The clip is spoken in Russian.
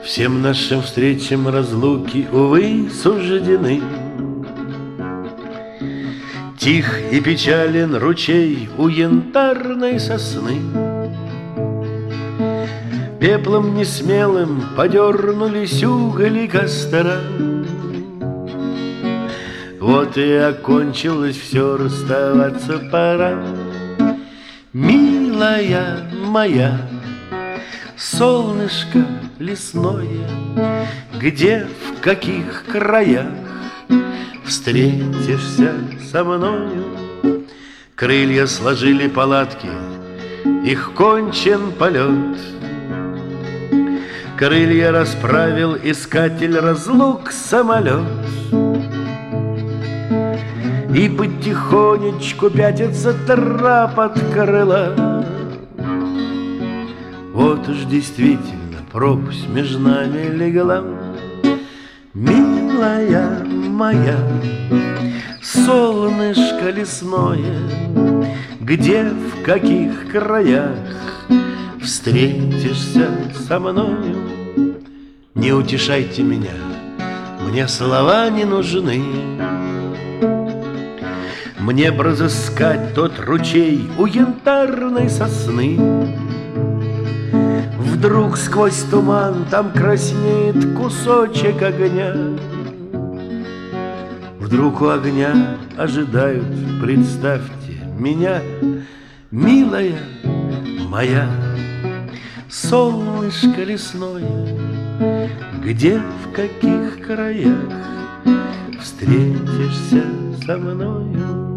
Всем нашим встречам разлуки, увы, суждены. Тих и печален ручей у янтарной сосны. Пеплом несмелым подернулись угли костра. Вот и окончилось все, расставаться пора. Милая моя, солнышко лесное, где, в каких краях встретишься со мною? Крылья сложили палатки, их кончен полет. Крылья расправил искатель разлук самолет. И потихонечку пятится трап от крыла. Вот уж действительно пропасть между нами легла. Милая моя, солнышко лесное, где, в каких краях встретишься со мною? Не утешайте меня, мне слова не нужны. Мне б разыскать тот ручей у янтарной сосны. Вдруг сквозь туман там краснеет кусочек огня. Вдруг у огня ожидают, представьте, меня. Милая моя, солнышко лесное, где, в каких краях встретишься со мною?